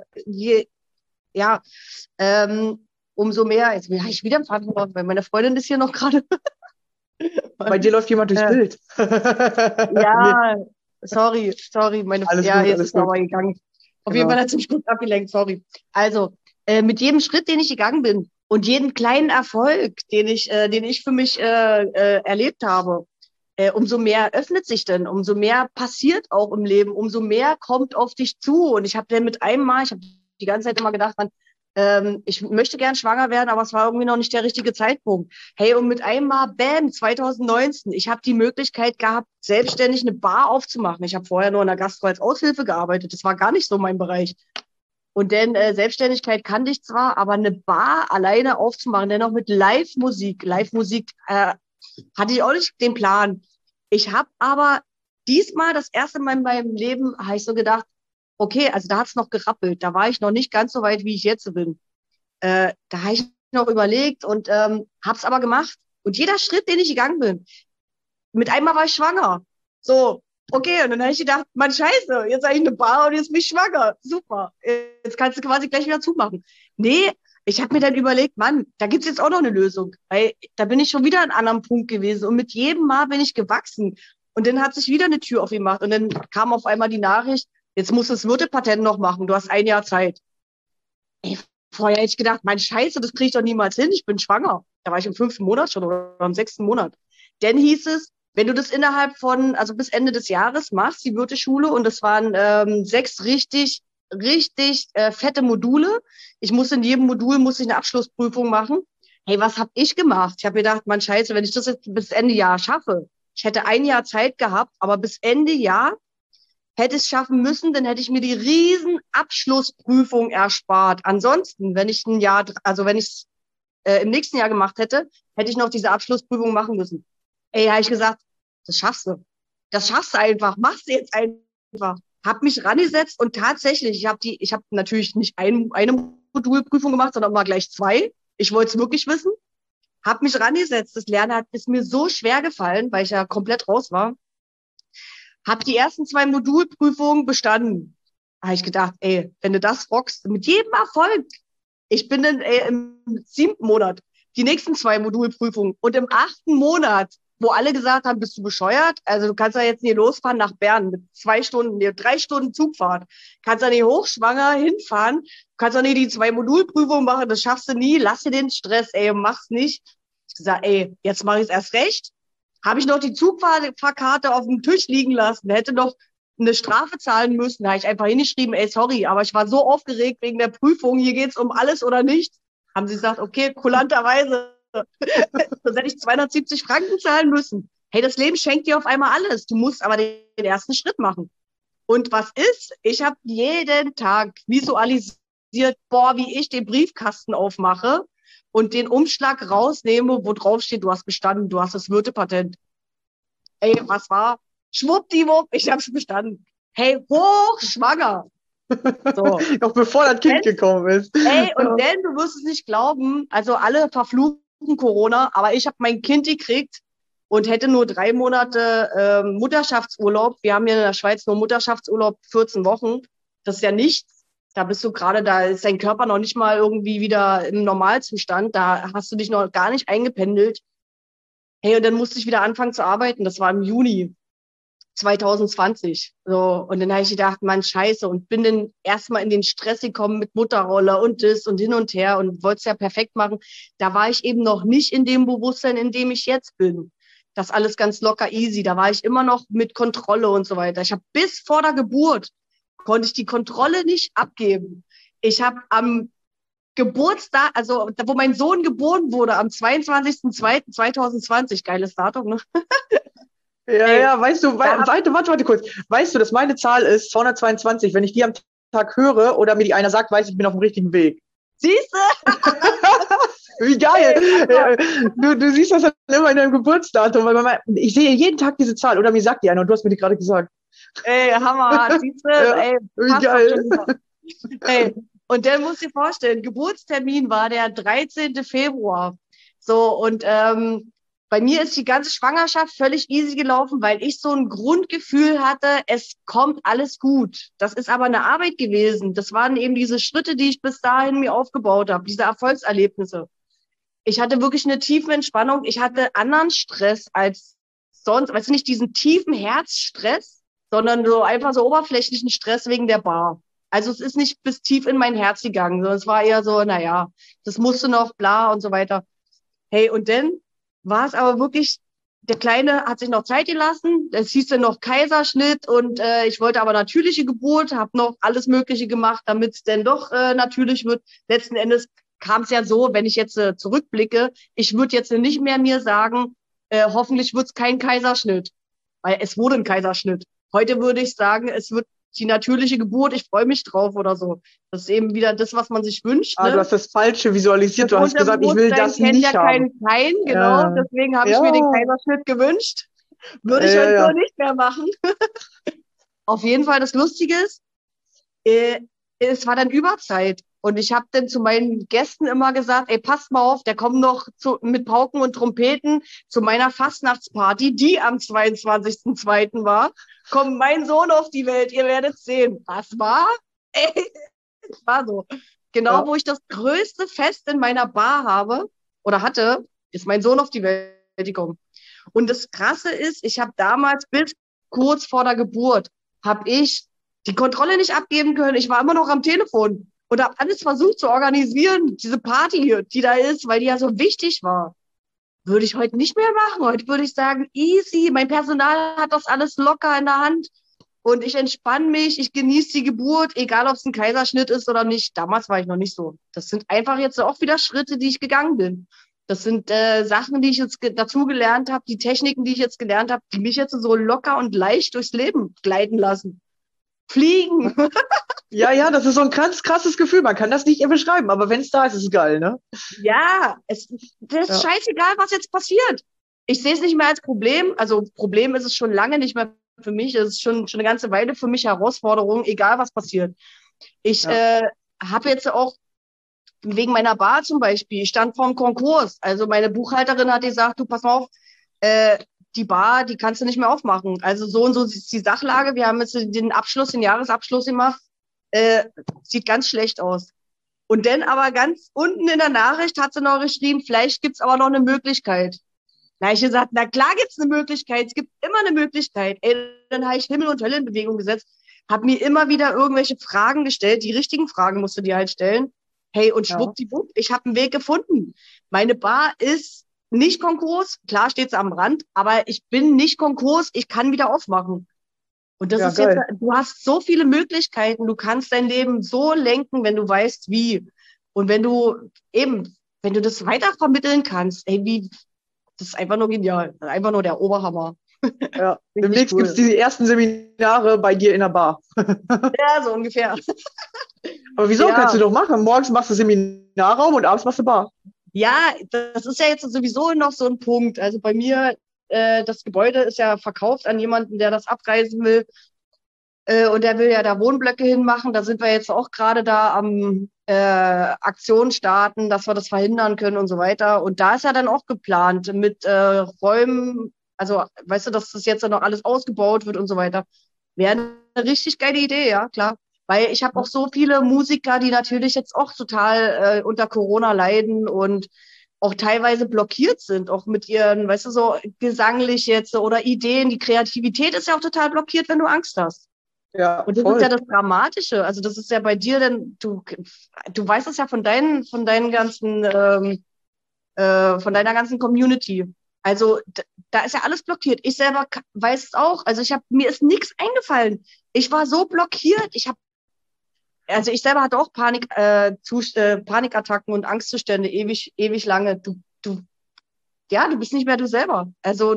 umso mehr, jetzt habe ich wieder einen Faden verloren, weil meine Freundin ist hier noch gerade. Bei dir läuft jemand durchs Bild. Ja, sorry, meine, Alles ja, gut, jetzt alles ist er gut. aber gegangen. Auf Genau. jeden Fall hat sie mich kurz abgelenkt, sorry. Also, mit jedem Schritt, den ich gegangen bin und jeden kleinen Erfolg, den ich für mich erlebt habe, umso mehr öffnet sich denn, umso mehr passiert auch im Leben, umso mehr kommt auf dich zu. Und ich habe dann mit einem Mal, ich habe die ganze Zeit immer gedacht, ich möchte gern schwanger werden, aber es war irgendwie noch nicht der richtige Zeitpunkt. Hey, und mit einem Mal, bam, 2019, ich habe die Möglichkeit gehabt, selbstständig eine Bar aufzumachen. Ich habe vorher nur in der Gastro als Aushilfe gearbeitet. Das war gar nicht so mein Bereich. Und dann Selbstständigkeit kannte ich zwar, aber eine Bar alleine aufzumachen, dennoch mit Live-Musik. Live-Musik hatte ich auch nicht den Plan. Ich habe aber diesmal das erste Mal in meinem Leben, habe ich so gedacht, okay, also da hat es noch gerappelt. Da war ich noch nicht ganz so weit, wie ich jetzt bin. Da habe ich noch überlegt und habe es aber gemacht. Und jeder Schritt, den ich gegangen bin, mit einmal war ich schwanger. So, okay, und dann habe ich gedacht, Mann, scheiße, jetzt habe ich eine Bar und jetzt bin ich schwanger. Super, jetzt kannst du quasi gleich wieder zumachen. Nee, ich habe mir dann überlegt, Mann, da gibt es jetzt auch noch eine Lösung. Weil da bin ich schon wieder an einem anderen Punkt gewesen und mit jedem Mal bin ich gewachsen. Und dann hat sich wieder eine Tür aufgemacht und dann kam auf einmal die Nachricht, jetzt musst du das Wirtepatent noch machen, du hast 1 Jahr Zeit. Ey, vorher hätte ich gedacht, mein Scheiße, das kriege ich doch niemals hin, ich bin schwanger. Da war ich im 5. Monat schon oder im 6. Monat. Dann hieß es, wenn du das innerhalb von, also bis Ende des Jahres machst, die Wirteschule, und das waren 6 richtig fette Module. Ich musste in jedem Modul eine Abschlussprüfung machen. Hey, was habe ich gemacht? Ich habe gedacht, Mann, Scheiße, wenn ich das jetzt bis Ende Jahr schaffe, ich hätte 1 Jahr Zeit gehabt, aber bis Ende Jahr hätte es schaffen müssen, dann hätte ich mir die riesen Abschlussprüfung erspart. Ansonsten, wenn ich wenn ich es im nächsten Jahr gemacht hätte, hätte ich noch diese Abschlussprüfung machen müssen. Ey, habe ich gesagt, das schaffst du. Das schaffst du einfach. Machst du jetzt einfach. Hab mich rangesetzt und tatsächlich, ich habe natürlich nicht eine Modulprüfung gemacht, sondern mal gleich 2. Ich wollte es wirklich wissen. Hab mich rangesetzt. Das Lernen ist mir so schwer gefallen, weil ich ja komplett raus war. Hab die ersten 2 Modulprüfungen bestanden. Da habe ich gedacht, ey, wenn du das rockst, mit jedem Erfolg. Ich bin dann im 7. Monat, die nächsten 2 Modulprüfungen. Und im 8. Monat, wo alle gesagt haben, bist du bescheuert? Also du kannst ja jetzt nicht losfahren nach Bern mit 3 Stunden Zugfahrt. Kannst ja nicht hochschwanger hinfahren. Du kannst ja nicht die 2 Modulprüfungen machen, das schaffst du nie. Lass dir den Stress, ey, mach's nicht. Ich gesagt, ey, jetzt mache ich es erst recht. Habe ich noch die Zugfahrkarte auf dem Tisch liegen lassen, hätte noch eine Strafe zahlen müssen. Da habe ich einfach hingeschrieben, ey, sorry, aber ich war so aufgeregt wegen der Prüfung, hier geht's um alles oder nichts. Haben sie gesagt, okay, kulanterweise, sonst hätte ich 270 Franken zahlen müssen. Hey, das Leben schenkt dir auf einmal alles. Du musst aber den ersten Schritt machen. Und was ist? Ich habe jeden Tag visualisiert, wie ich den Briefkasten aufmache und den Umschlag rausnehme, wo drauf steht, du hast bestanden, du hast das Wirtepatent. Ey, was war? Schwuppdiwupp, ich hab's bestanden. Hey, hochschwanger. So. Noch bevor das Kind gekommen ist. Ey, und dann, du wirst es nicht glauben, also alle verfluchen Corona, aber ich habe mein Kind gekriegt und hätte nur 3 Monate Mutterschaftsurlaub. Wir haben hier in der Schweiz nur Mutterschaftsurlaub 14 Wochen. Das ist ja nichts. Da bist du gerade, da ist dein Körper noch nicht mal irgendwie wieder im Normalzustand. Da hast du dich noch gar nicht eingependelt. Hey, und dann musste ich wieder anfangen zu arbeiten. Das war im Juni 2020. So, und dann habe ich gedacht, Mann, scheiße, und bin dann erstmal in den Stress gekommen mit Mutterrolle und das und hin und her und wollte es ja perfekt machen. Da war ich eben noch nicht in dem Bewusstsein, in dem ich jetzt bin. Das alles ganz locker easy. Da war ich immer noch mit Kontrolle und so weiter. Ich habe bis vor der Geburt konnte ich die Kontrolle nicht abgeben. Ich habe am Geburtstag, also wo mein Sohn geboren wurde, am 22.02.2020, geiles Datum, ne? Ja, weißt du, warte kurz. Weißt du, dass meine Zahl ist 222? Wenn ich die am Tag höre oder mir die einer sagt, weiß ich, bin auf dem richtigen Weg. Siehst du? Wie geil. Du siehst das dann immer in deinem Geburtsdatum. Weil ich sehe jeden Tag diese Zahl oder mir sagt die einer und du hast mir die gerade gesagt. Ey, Hammer, siehst du? Ja, ey, wie geil. Ey, und dann musst du dir vorstellen, Geburtstermin war der 13. Februar. So, und bei mir ist die ganze Schwangerschaft völlig easy gelaufen, weil ich so ein Grundgefühl hatte, es kommt alles gut. Das ist aber eine Arbeit gewesen. Das waren eben diese Schritte, die ich bis dahin mir aufgebaut habe, diese Erfolgserlebnisse. Ich hatte wirklich eine tiefe Entspannung. Ich hatte anderen Stress als sonst, weißt du, nicht diesen tiefen Herzstress, sondern so einfach so oberflächlichen Stress wegen der Bar. Also es ist nicht bis tief in mein Herz gegangen, sondern es war eher so, naja, das musste noch, bla und so weiter. Hey, und dann war es aber wirklich, der Kleine hat sich noch Zeit gelassen, es hieß dann noch Kaiserschnitt und ich wollte aber natürliche Geburt, habe noch alles Mögliche gemacht, damit es dann doch natürlich wird. Letzten Endes kam es ja so, wenn ich jetzt zurückblicke, ich würde jetzt nicht mehr mir sagen, hoffentlich wird es kein Kaiserschnitt, weil es wurde ein Kaiserschnitt. Heute würde ich sagen, es wird die natürliche Geburt, ich freue mich drauf oder so. Das ist eben wieder das, was man sich wünscht. Ah, ne? du hast das Falsche visualisiert. Du hast gesagt, ich will das kennt nicht ja haben. keinen Pein, genau. Ja. Deswegen habe ich mir den Kaiserschnitt gewünscht. Würde ich Ja, heute so ja. nicht mehr machen. Auf jeden Fall, das Lustige ist, es war dann Überzeit. Und ich habe dann zu meinen Gästen immer gesagt, ey, passt mal auf, der kommt noch mit Pauken und Trompeten zu meiner Fastnachtsparty, die am 22.02. war. Kommt mein Sohn auf die Welt, ihr werdet sehen. Was war? Ey, es war so. Genau, Ja. wo ich das größte Fest in meiner Bar habe oder hatte, ist mein Sohn auf die Welt gekommen. Und das Krasse ist, ich habe damals bis kurz vor der Geburt, habe ich die Kontrolle nicht abgeben können. Ich war immer noch am Telefon und habe alles versucht zu organisieren, diese Party, die da ist, weil die ja so wichtig war. Würde ich heute nicht mehr machen. Heute würde ich sagen, easy, mein Personal hat das alles locker in der Hand und ich entspanne mich, ich genieße die Geburt, egal ob es ein Kaiserschnitt ist oder nicht. Damals war ich noch nicht so. Das sind einfach jetzt auch wieder Schritte, die ich gegangen bin. Das sind Sachen, die ich jetzt dazu gelernt habe, die Techniken, die ich jetzt gelernt habe, die mich jetzt so locker und leicht durchs Leben gleiten lassen. Fliegen. Ja, ja, das ist so ein ganz krasses Gefühl. Man kann das nicht beschreiben, aber wenn es da ist, ist es geil, ne? Ja, das ist Ja. scheißegal, was jetzt passiert. Ich sehe es nicht mehr als Problem. Also Problem ist es schon lange nicht mehr für mich. Es ist schon eine ganze Weile für mich Herausforderung, egal was passiert. Ich Ja. habe jetzt auch wegen meiner Bar zum Beispiel, ich stand vorm Konkurs. Also meine Buchhalterin hat gesagt, du pass mal auf, äh, die Bar, die kannst du nicht mehr aufmachen. Also so und so ist die Sachlage. Wir haben jetzt den Abschluss, den Jahresabschluss gemacht. Sieht ganz schlecht aus. Und dann aber ganz unten in der Nachricht hat sie noch geschrieben, vielleicht gibt's aber noch eine Möglichkeit. Da habe ich gesagt, na klar gibt's eine Möglichkeit, es gibt immer eine Möglichkeit. Ey, dann habe ich Himmel und Hölle in Bewegung gesetzt, habe mir immer wieder irgendwelche Fragen gestellt, die richtigen Fragen musst du dir halt stellen. Hey, und Ja. schwuppdiwupp, ich habe einen Weg gefunden. Meine Bar ist nicht Konkurs, klar steht sie am Rand, aber ich bin nicht Konkurs, ich kann wieder aufmachen. Und das Ja, ist jetzt, geil. du hast so viele Möglichkeiten, du kannst dein Leben so lenken, wenn du weißt, wie. Und wenn du eben, wenn du das weitervermitteln kannst, ey, wie, das ist einfach nur genial. Einfach nur der Oberhammer. Ja. Richtig Demnächst gibt es cool. die ersten Seminare bei dir in der Bar. Ja, so ungefähr. Aber wieso? Kannst Ja, du doch machen. Morgens machst du Seminarraum und abends machst du Bar. ja, das ist ja jetzt sowieso noch so ein Punkt. Also bei mir, das Gebäude ist ja verkauft an jemanden, der das abreißen will. Und der will ja da Wohnblöcke hinmachen. Da sind wir jetzt auch gerade da am Aktion starten, dass wir das verhindern können und so weiter. Und da ist ja dann auch geplant mit Räumen, also weißt du, dass das jetzt dann noch alles ausgebaut wird und so weiter. Wäre eine richtig geile Idee, ja, klar. Weil ich habe auch so viele Musiker, die natürlich jetzt auch total unter Corona leiden und auch teilweise blockiert sind, auch mit ihren, weißt du, so gesanglich jetzt oder Ideen. Die Kreativität ist ja auch total blockiert, wenn du Angst hast. Ja, Und das ist ja voll. das Dramatische. Also das ist ja bei dir, denn du weißt es ja von deinen ganzen, von deiner ganzen Community. Also da ist ja alles blockiert. Ich selber weiß es auch. Also mir ist nichts eingefallen. Ich war so blockiert. Also ich selber hatte auch Panikattacken und Angstzustände ewig lange. Ja, du bist nicht mehr du selber. Also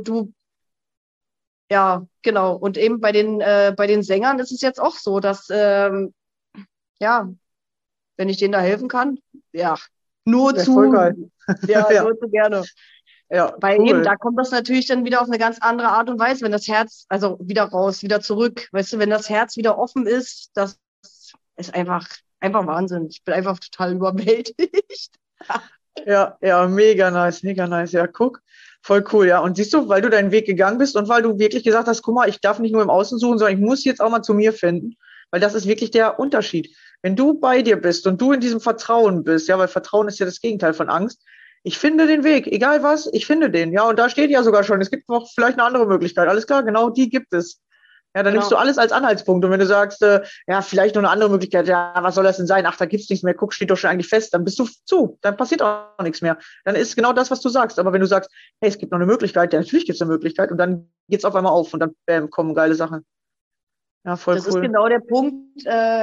ja, genau. Und eben bei den Sängern ist es jetzt auch so, dass, ja, wenn ich denen da helfen kann, ja, nur Ja, voll geil. zu, ja, Ja, nur zu gerne. ja, Weil eben, cool. da kommt das natürlich dann wieder auf eine ganz andere Art und Weise, wenn das Herz, also wieder raus, wieder zurück, weißt du, wenn das Herz wieder offen ist, das ist einfach Wahnsinn. Ich bin einfach total überwältigt. Ja, ja, mega nice, mega nice. Ja, guck, voll cool, ja. Und siehst du, weil du deinen Weg gegangen bist und weil du wirklich gesagt hast, guck mal, ich darf nicht nur im Außen suchen, sondern ich muss jetzt auch mal zu mir finden, weil das ist wirklich der Unterschied. Wenn du bei dir bist und du in diesem Vertrauen bist, ja, weil Vertrauen ist ja das Gegenteil von Angst. Ich finde den Weg, egal was, ich finde den. Ja, und da steht ja sogar schon, es gibt noch vielleicht eine andere Möglichkeit. Alles klar, genau die gibt es. Ja, dann nimmst du Genau. alles als Anhaltspunkt. Und wenn du sagst, ja, vielleicht noch eine andere Möglichkeit, ja, was soll das denn sein? Ach, da gibt's nichts mehr, guck, steht doch schon eigentlich fest, dann bist du zu, dann passiert auch nichts mehr. Dann ist genau das, was du sagst. Aber wenn du sagst, hey, es gibt noch eine Möglichkeit, ja, natürlich gibt's eine Möglichkeit und dann geht's auf einmal auf und dann bam, kommen geile Sachen. Ja, voll Das ist cool. genau der Punkt.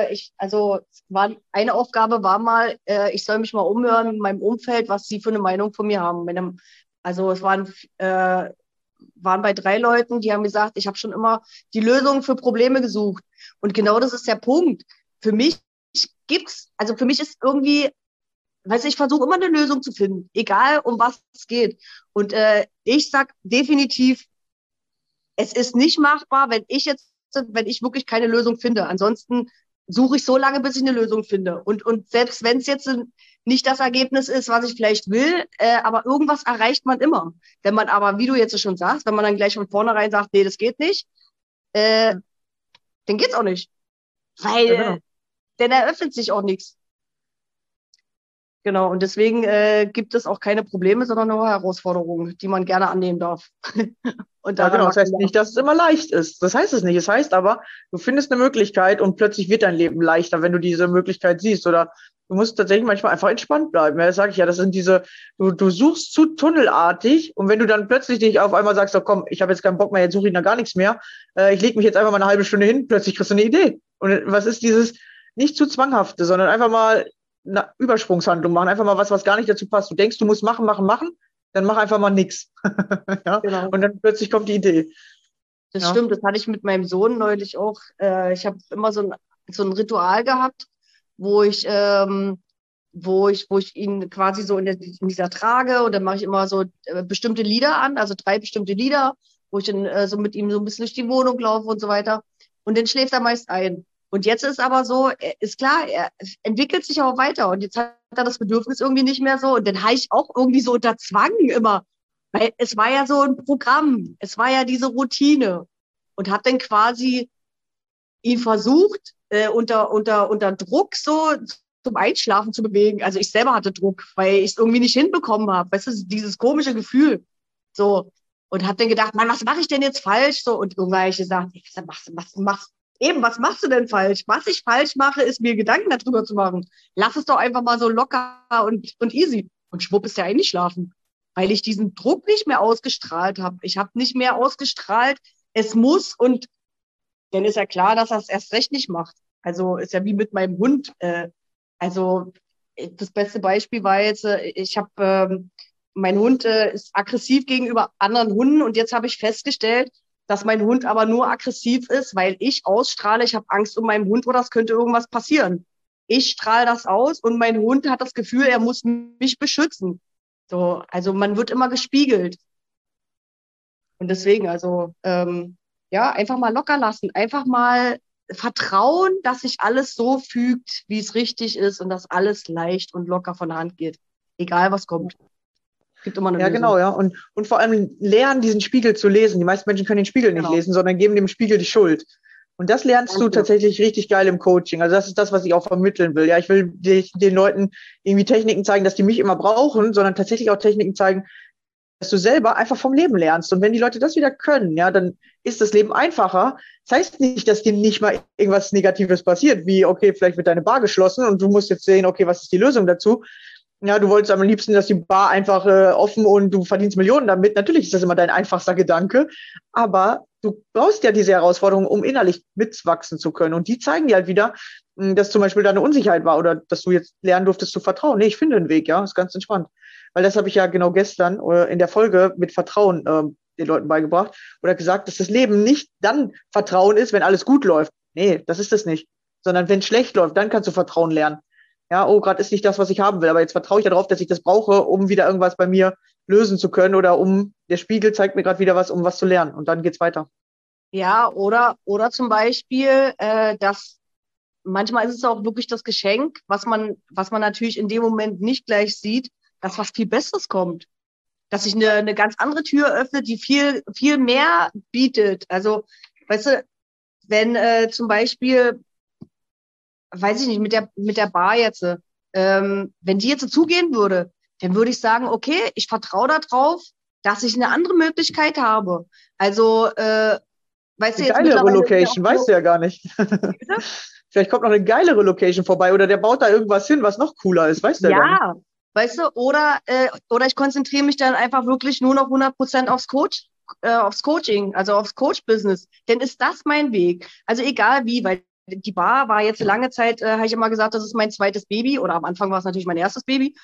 Eine Aufgabe war mal, ich soll mich mal umhören in meinem Umfeld, was sie für eine Meinung von mir haben. Also waren bei 3 Leuten, die haben gesagt, ich habe schon immer die Lösung für Probleme gesucht. Und genau das ist der Punkt. Für mich für mich ist irgendwie, weiß ich versuche immer eine Lösung zu finden, egal um was es geht. Und ich sag definitiv, es ist nicht machbar, wenn ich wirklich keine Lösung finde. Ansonsten suche ich so lange, bis ich eine Lösung finde. Und selbst wenn es jetzt nicht das Ergebnis ist, was ich vielleicht will, aber irgendwas erreicht man immer. Wenn man aber, wie du jetzt schon sagst, wenn man dann gleich von vornherein sagt, nee, das geht nicht, dann geht's auch nicht. Weil, Ja, genau. dann eröffnet sich auch nichts. Genau, und deswegen gibt es auch keine Probleme, sondern nur Herausforderungen, die man gerne annehmen darf. Und Ja, daran genau. Das wachsen heißt darf. nicht, dass es immer leicht ist. Das heißt es nicht. Es heißt aber, du findest eine Möglichkeit und plötzlich wird dein Leben leichter, wenn du diese Möglichkeit siehst. Oder du musst tatsächlich manchmal einfach entspannt bleiben. Ja, das sage ich ja, das sind du suchst zu tunnelartig und wenn du dann plötzlich dich auf einmal sagst, so, komm, ich habe jetzt keinen Bock mehr, jetzt suche ich da gar nichts mehr, ich lege mich jetzt einfach mal eine halbe Stunde hin, plötzlich kriegst du eine Idee. Und was ist dieses nicht zu zwanghafte, sondern einfach mal eine Übersprungshandlung machen, einfach mal was gar nicht dazu passt. Du denkst, du musst machen, machen, machen, dann mach einfach mal nichts. Ja? Genau. Und dann plötzlich kommt die Idee. Das Ja. stimmt, das hatte ich mit meinem Sohn neulich auch. Ich habe immer so ein Ritual gehabt, wo ich ihn quasi so in dieser trage und dann mache ich immer so bestimmte Lieder an, also 3 bestimmte Lieder, wo ich dann so mit ihm so ein bisschen durch die Wohnung laufe und so weiter. Und dann schläft er meist ein. Und jetzt ist aber so, ist klar, er entwickelt sich auch weiter und jetzt hat er das Bedürfnis irgendwie nicht mehr so und dann habe ich auch irgendwie so unter Zwang immer, weil es war ja so ein Programm, es war ja diese Routine und habe dann quasi ihn versucht, unter Druck so zum Einschlafen zu bewegen. Also ich selber hatte Druck, weil ich es irgendwie nicht hinbekommen habe. Weißt du, dieses komische Gefühl. So. Und habe dann gedacht, Mann, was mache ich denn jetzt falsch? So, und irgendwann habe ich gesagt, was machst du denn falsch? Was ich falsch mache, ist mir Gedanken darüber zu machen. Lass es doch einfach mal so locker und easy. Und schwupp ist der eingeschlafen. Weil ich diesen Druck nicht mehr ausgestrahlt habe. Ich habe nicht mehr ausgestrahlt, es muss und dann ist ja klar, dass er es erst recht nicht macht. Also ist ja wie mit meinem Hund. Das beste Beispiel war jetzt, mein Hund ist aggressiv gegenüber anderen Hunden und jetzt habe ich festgestellt, dass mein Hund aber nur aggressiv ist, weil ich ausstrahle, ich habe Angst um meinen Hund oder es könnte irgendwas passieren. Ich strahle das aus und mein Hund hat das Gefühl, er muss mich beschützen. So, also man wird immer gespiegelt. Und deswegen, ja, einfach mal locker lassen, einfach mal vertrauen, dass sich alles so fügt, wie es richtig ist und dass alles leicht und locker von der Hand geht. Egal was kommt. Es gibt immer eine Ja, Lösung. genau, ja. Und vor allem lernen, diesen Spiegel zu lesen. Die meisten Menschen können den Spiegel nicht Genau. lesen, sondern geben dem Spiegel die Schuld. Und das lernst du Danke. tatsächlich richtig geil im Coaching. Also das ist das, was ich auch vermitteln will. Ja, ich will den Leuten irgendwie Techniken zeigen, dass die mich immer brauchen, sondern tatsächlich auch Techniken zeigen, dass du selber einfach vom Leben lernst. Und wenn die Leute das wieder können, ja, dann ist das Leben einfacher. Das heißt nicht, dass dir nicht mal irgendwas Negatives passiert, wie, okay, vielleicht wird deine Bar geschlossen und du musst jetzt sehen, okay, was ist die Lösung dazu? Ja, du wolltest am liebsten, dass die Bar einfach offen und du verdienst Millionen damit. Natürlich ist das immer dein einfachster Gedanke, aber du brauchst ja diese Herausforderung, um innerlich mitwachsen zu können. Und die zeigen dir halt wieder, dass zum Beispiel da eine Unsicherheit war oder dass du jetzt lernen durftest zu vertrauen. Nee, ich finde einen Weg, ja, ist ganz entspannt. Weil das habe ich ja genau gestern in der Folge mit Vertrauen den Leuten beigebracht oder gesagt, dass das Leben nicht dann Vertrauen ist, wenn alles gut läuft. Nee, das ist es nicht. Sondern wenn es schlecht läuft, dann kannst du Vertrauen lernen. Ja, oh, gerade ist nicht das, was ich haben will, aber jetzt vertraue ich darauf, dass ich das brauche, um wieder irgendwas bei mir lösen zu können oder der Spiegel zeigt mir gerade wieder was, um was zu lernen und dann geht's weiter. Ja, oder zum Beispiel, dass manchmal ist es auch wirklich das Geschenk, was man natürlich in dem Moment nicht gleich sieht, dass was viel Besseres kommt. Dass sich eine ganz andere Tür öffnet, die viel, viel mehr bietet. Also, weißt du, wenn zum Beispiel, weiß ich nicht, mit der Bar jetzt, wenn die jetzt zugehen würde, dann würde ich sagen, okay, ich vertraue darauf, dass ich eine andere Möglichkeit habe. Also, weißt du, Eine jetzt geilere mittlerweile ist ja auch Location, weißt so, du ja gar nicht. bitte? Vielleicht kommt noch eine geilere Location vorbei oder der baut da irgendwas hin, was noch cooler ist, weißt du ja gar nicht. Ja, weißt du, oder ich konzentriere mich dann einfach wirklich nur noch 100% aufs Coaching, also aufs Coach-Business. Denn ist das mein Weg? Also egal wie, weil die Bar war jetzt lange Zeit, habe ich immer gesagt, das ist mein zweites Baby oder am Anfang war es natürlich mein erstes Baby.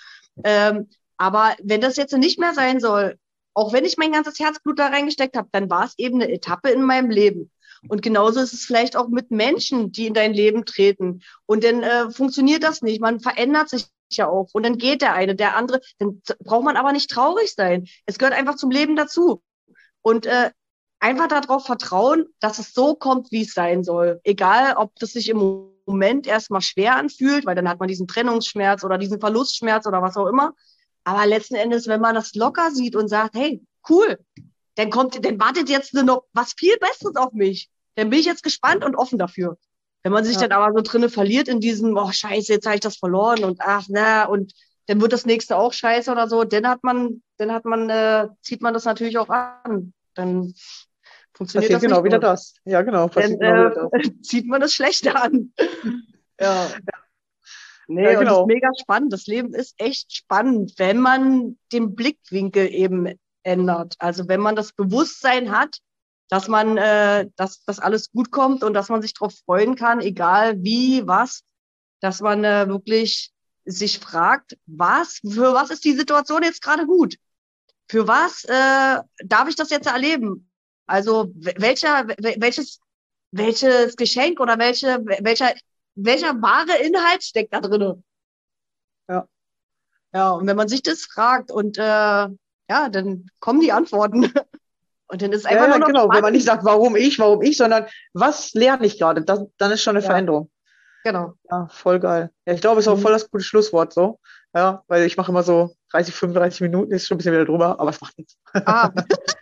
Aber wenn das jetzt nicht mehr sein soll, auch wenn ich mein ganzes Herzblut da reingesteckt habe, dann war es eben eine Etappe in meinem Leben. Und genauso ist es vielleicht auch mit Menschen, die in dein Leben treten. Und dann funktioniert das nicht. Man verändert sich ja auch. Und dann geht der eine, der andere. Dann braucht man aber nicht traurig sein. Es gehört einfach zum Leben dazu. Und einfach darauf vertrauen, dass es so kommt, wie es sein soll. Egal, ob das sich im Moment erstmal schwer anfühlt, weil dann hat man diesen Trennungsschmerz oder diesen Verlustschmerz oder was auch immer. Aber letzten Endes, wenn man das locker sieht und sagt, hey, cool, dann wartet jetzt nur noch was viel Besseres auf mich. Dann bin ich jetzt gespannt und offen dafür. Wenn man sich Ja. dann aber so drinne verliert in diesem, oh Scheiße, jetzt habe ich das verloren und ach na, und dann wird das nächste auch scheiße oder so, zieht man das natürlich auch an. Dann funktioniert Passiert das genau nicht wieder mehr. das. Ja, genau, Dann passiert genau wieder das. zieht man das Schlechte an. Ja. Nee, Ja, und das ist genau. mega spannend. Das Leben ist echt spannend, wenn man den Blickwinkel eben ändert. Also wenn man das Bewusstsein hat, dass dass alles gut kommt und dass man sich darauf freuen kann, egal wie, was, dass man wirklich sich fragt, für was ist die Situation jetzt gerade gut? Für was darf ich das jetzt erleben? Also welches Geschenk oder welcher wahre Inhalt steckt da drin? Ja. Ja, und wenn man sich das fragt und ja, dann kommen die Antworten. Und dann ist Ja, einfach ja, nur noch genau. Wenn man spannend. nicht sagt, warum ich, sondern was lerne ich gerade? Dann ist schon eine Ja. Veränderung. Genau. Ja, voll geil. Ja, ich glaube, es ist auch Mhm. voll das gute Schlusswort so. Ja, weil ich mache immer so 30, 35 Minuten, ist schon ein bisschen wieder drüber, aber es macht nichts. Ah,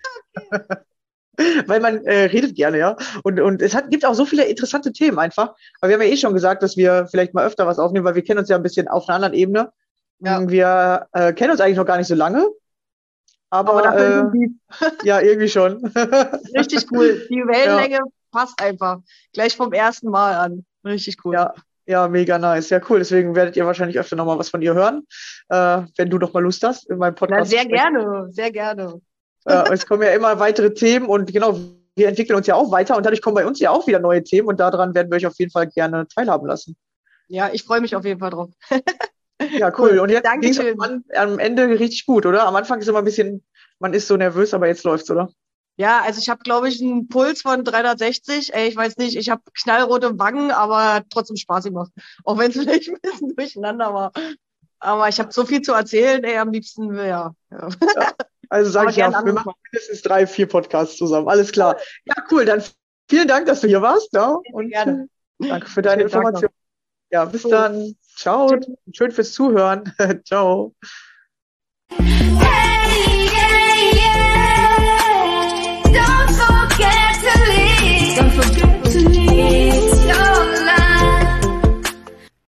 Weil man redet gerne, ja. Und gibt auch so viele interessante Themen einfach. Aber wir haben ja eh schon gesagt, dass wir vielleicht mal öfter was aufnehmen, weil wir kennen uns ja ein bisschen auf einer anderen Ebene. ja. Wir kennen uns eigentlich noch gar nicht so lange, Aber dafür aber sind die ja, irgendwie schon. richtig cool. Die Wellenlänge passt einfach. Gleich vom ersten Mal an. Richtig cool. Ja, ja, mega nice. Ja, cool. Deswegen werdet ihr wahrscheinlich öfter nochmal was von ihr hören, wenn du noch mal Lust hast, in meinem Na, Podcast sehr zu sprechen. gerne, sehr gerne. Es kommen ja immer weitere Themen und genau, wir entwickeln uns ja auch weiter und dadurch kommen bei uns ja auch wieder neue Themen und daran werden wir euch auf jeden Fall gerne teilhaben lassen. Ja, ich freue mich auf jeden Fall drauf. Ja, cool. Und jetzt ging es Dankeschön. am Ende richtig gut, oder? Am Anfang ist immer ein bisschen, man ist so nervös, aber jetzt läuft's, oder? Ja, also ich habe, glaube ich, einen Puls von 360. Ey, ich weiß nicht, ich habe knallrote Wangen, aber trotzdem Spaß gemacht. Auch wenn es vielleicht ein bisschen durcheinander war. Aber ich habe so viel zu erzählen, ey, am liebsten, ja. Ja. Also sage Aber ich ja, gern wir anderes machen mindestens 3, 4 Podcasts zusammen. Alles klar. Ja, cool. Dann vielen Dank, dass du hier warst. Ja? Und gerne. danke für deine Schönen Tag noch. Information. Ja, bis Cool. dann. Ciao. Tschüss. Schön fürs Zuhören. Ciao. Hey,